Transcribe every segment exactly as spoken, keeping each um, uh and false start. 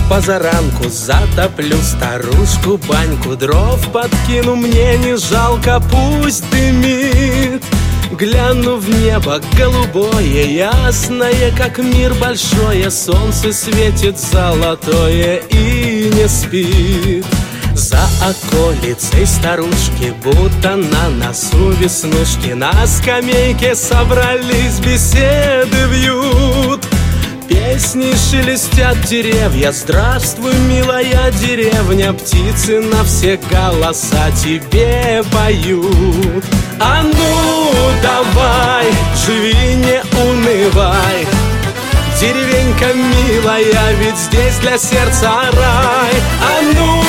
позаранку затоплю старушку баньку, дров подкину, мне не жалко, пусть дымит. Гляну в небо голубое, ясное, как мир большое, солнце светит золотое и не спит. За околицей старушки, будто на носу веснушки, на скамейке собрались, беседы вьют. Песни шелестят деревья, здравствуй, милая деревня, птицы на все голоса тебе поют. А ну давай, живи, не унывай, деревенька милая, ведь здесь для сердца рай. А ну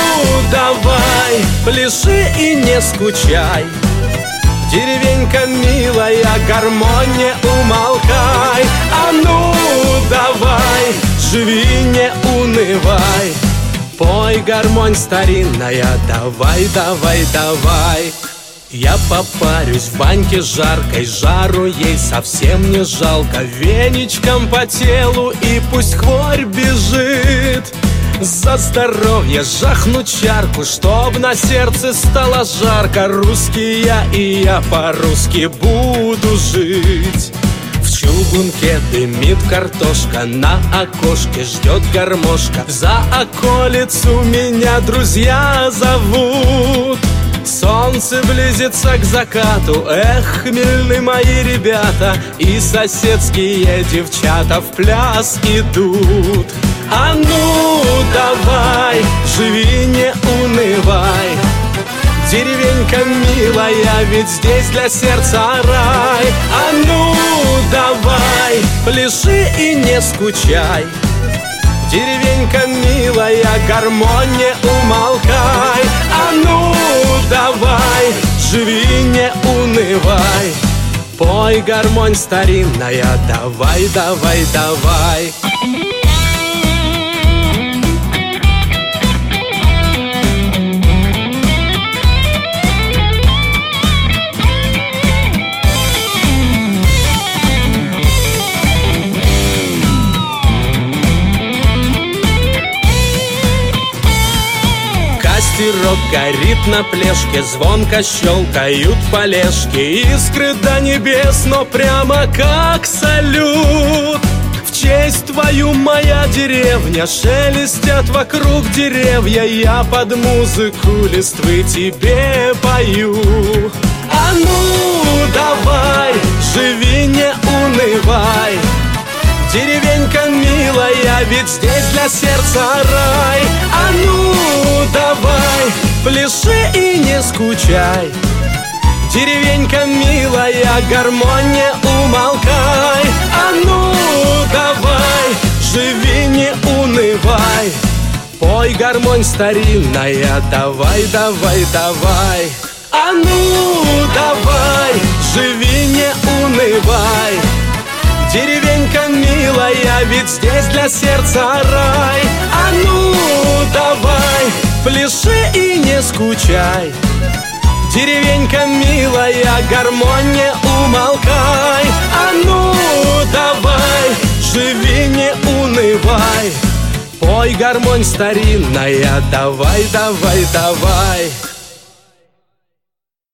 давай, пляши и не скучай, деревенька милая, гармонь не умолкай. А ну давай, живи, не унывай, пой, гармонь старинная, давай, давай, давай. Я попарюсь в баньке жаркой, жару ей совсем не жалко, веничком по телу и пусть хворь бежит. За здоровье жахну чарку, чтоб на сердце стало жарко. Русский я, и я по-русски буду жить. В чугунке дымит картошка, на окошке ждет гармошка. За околицу меня друзья зовут. Солнце близится к закату, эх, хмельны мои ребята, и соседские девчата в пляс идут. А ну давай, живи, не унывай, деревенька милая, ведь здесь для сердца рай. А ну давай, пляши и не скучай, деревенька милая, гармонь не умолкай. А ну давай, живи, не унывай, пой, гармонь старинная, давай, давай, давай. Костерок горит на плешке, звонко щелкают полежки, искры до небес, но прямо как салют. В честь твою, моя деревня, шелестят вокруг деревья, я под музыку листвы тебе пою. А ну давай, живи, не унывай, деревенька милая, ведь здесь для сердца рай. А ну давай, пляши и не скучай, деревенька милая, гармонь не умолкай. А ну давай, живи, не унывай, пой, гармонь старинная, давай, давай, давай. А ну давай, живи, не унывай, деревенька милая, ведь здесь для сердца рай. А ну давай, пляши и не скучай, деревенька милая, гармонь не умолкай. А ну давай, живи, не унывай, пой, гармонь старинная, давай, давай, давай.